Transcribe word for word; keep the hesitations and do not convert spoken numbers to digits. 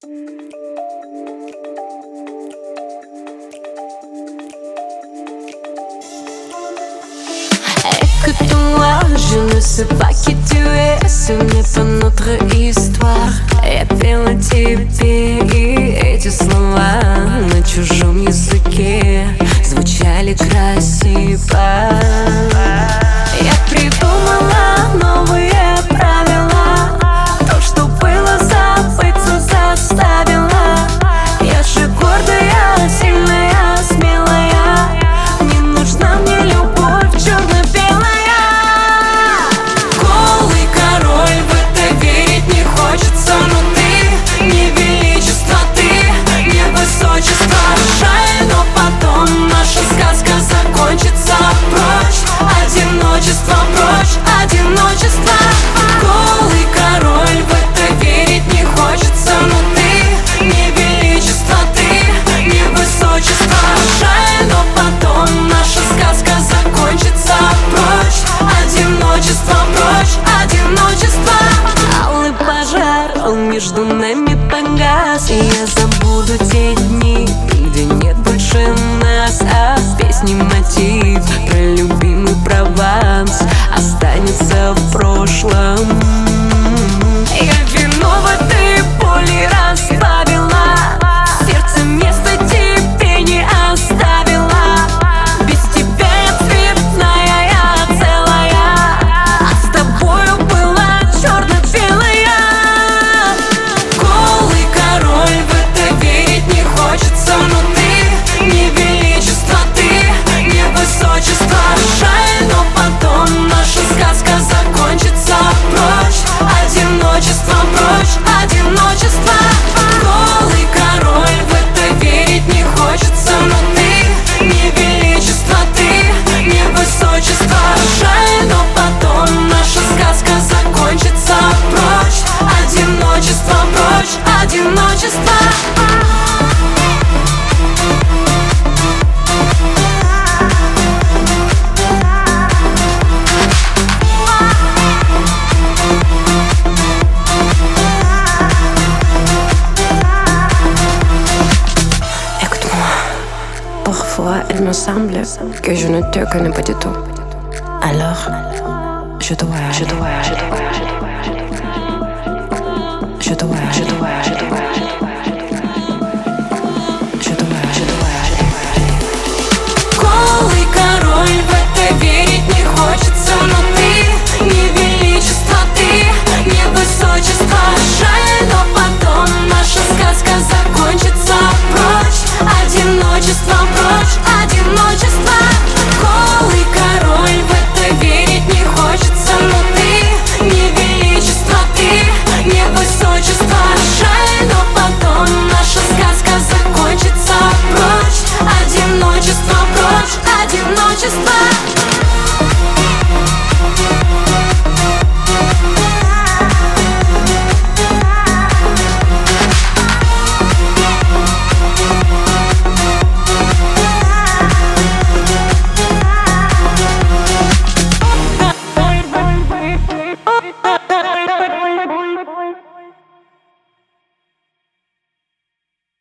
Écoute-moi, je ne sais pas qui tu es, ce n'est pas notre histoire. Я пела тебе, и эти слова на чужом языке звучали красиво. Я придумала новые правила, то, что было, забыться заставила. Я же гордая, сильная, смелая, не нужна мне любовь черно-белая. Голый король, в это верить не хочется, но ты не величество, ты не высочество. Жаль, но потом наша сказка закончится. Прочь одиночество, прочь одиночество. Голый король, в это верить не хочется, но ты не величество, ты не высочество. Жаль, но потом наша сказка закончится. Прочь одиночество, прочь одиночество. Алый пожар, он между нами погас, и я забуду те дни, где нет больше нас, а в песне мотив про любимый Прованс останется в прошлом. Я вино в этой боли разбавила, сердце место тебе не оставила. Без тебя я цветная, я целая, а с тобою была черно-белая. Голый король, в это верить не хочется, но ты не величество, ты не высочество. Жаль, но потом наша сказка закончится. Прочь одиночество, прочь одиночество. Голый король, в это верить не хочется, но ты не величество, ты не высочество. Жаль, но потом наша сказка закончится. Прочь одиночество, прочь одиночество. Parfois, il me semble que je ne te connais pas du tout. Alors, je dois, je dois, je dois, je dois, je dois, je dois, je dois, je dois.